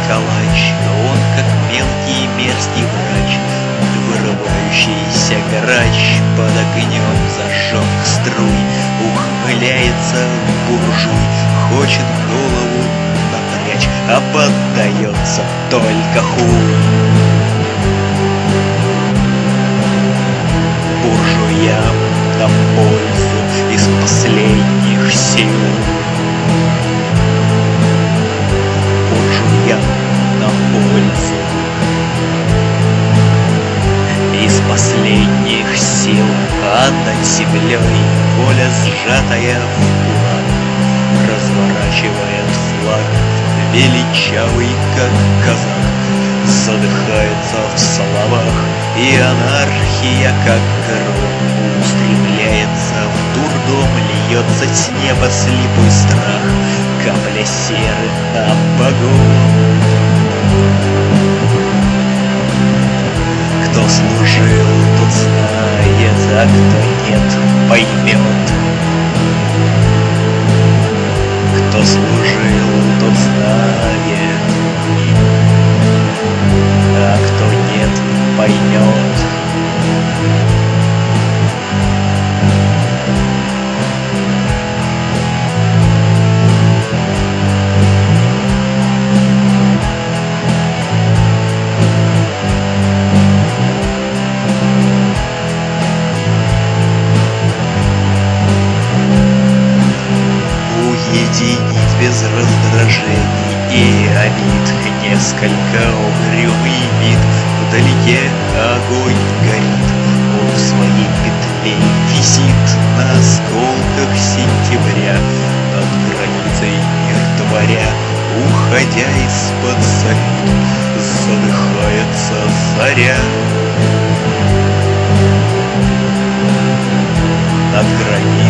калач, он как мелкий мерзкий врач, вырывающийся грач под огнем зажженных струй. Ухмыляется буржуй, хочет голову напрячь, а поддается только хуй. Буржуям на пользу из последних сил. Буржуям на пользу из последних сил. А над землей воля, сжатая в кулак, разворачивает флаг, величавый как казак. Задыхается в словах, и анархия, как гром, устремляется в дурдом, льется с неба слепой страх, капля серы на богов. Кто служил, тот знает, а кто нет, поймет. Кто служил, тот знает, а кто нет, поймет. Уединить без раздражений и обид несколько угрюмый вид. Вдалеке огонь горит, он в своей петле висит на осколках сентября, над границей мир творя, уходя из-под салют, задыхается заря. Над границей